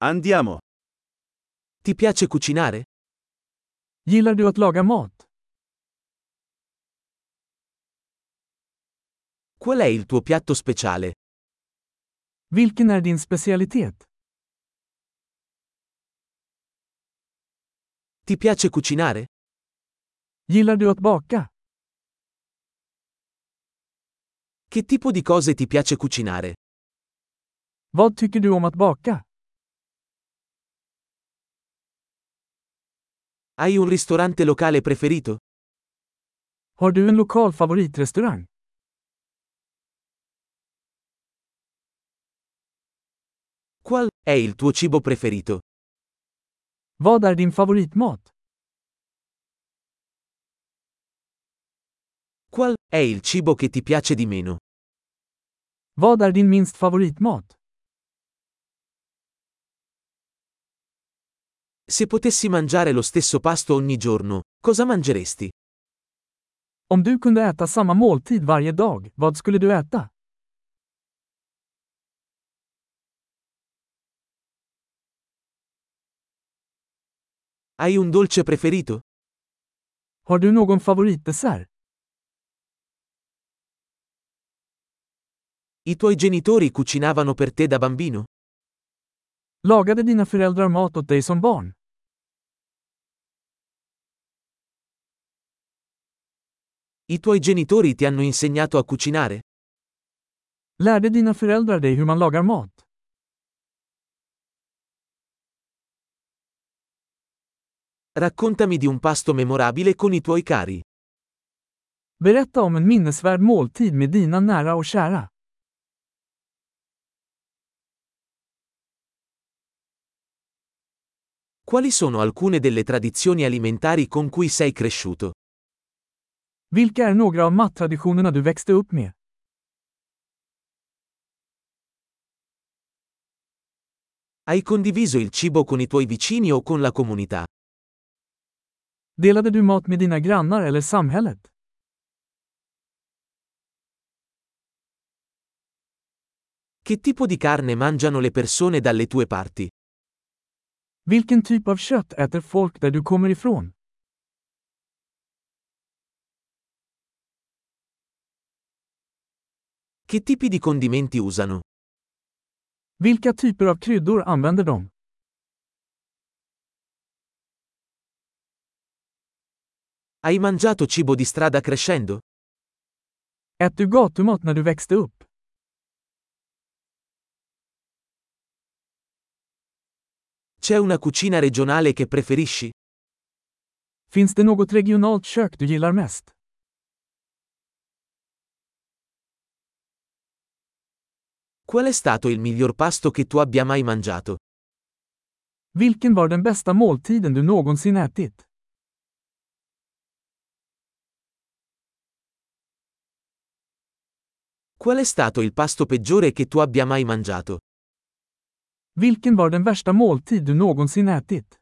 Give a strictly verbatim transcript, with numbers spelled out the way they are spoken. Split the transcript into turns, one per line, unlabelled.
Andiamo.
Ti piace cucinare?
Gillar du att laga mat?
Qual è il tuo piatto speciale?
Vilken är din specialitet?
Ti piace cucinare?
Gillar du att baka?
Che tipo di cose ti piace cucinare?
Vad tycker du om att baka?
Hai un ristorante locale preferito?
Har du en lokal favoritrestaurang?
Qual è il tuo cibo preferito?
Vad är din favoritmat?
Qual è il cibo che ti piace di meno?
Vad är din minst favoritmat?
Se potessi mangiare lo stesso pasto ogni giorno, cosa mangeresti?
Om du kunde äta samma måltid varje dag, vad skulle du äta?
Hai un dolce preferito?
Har du någon favoritdessert?
I tuoi genitori cucinavano per te da bambino?
Lagade dina föräldrar mat åt dig som barn?
I tuoi genitori ti hanno insegnato a cucinare?
Lärde dina föräldrar dig hur man lagar mat?
Raccontami di un pasto memorabile con i tuoi cari.
Berätta om en minnesvärd måltid med dina nära och kära.
Quali sono alcune delle tradizioni alimentari con cui sei cresciuto?
Vilka är några av mattraditionerna du växte upp med?
Hai condiviso il cibo con i tuoi vicini o con la comunità?
Delade du mat med dina grannar eller samhället?
Che tipo di carne mangiano le persone dalle tue parti?
Vilken typ av kött äter folk där du kommer ifrån?
Che tipi di condimenti usano?
Vilka typer av kryddor använder de?
Hai mangiato cibo di strada crescendo?
Ät du gatumat när du växte upp?
C'è una cucina regionale che preferisci?
Finns det något regionalt kök du gillar mest?
Qual è stato il miglior pasto che tu abbia mai mangiato?
Vilken var den bästa måltiden du någonsin ätit?
Qual è stato il pasto peggiore che tu abbia mai mangiato?
Vilken var den värsta måltid du någonsin ätit?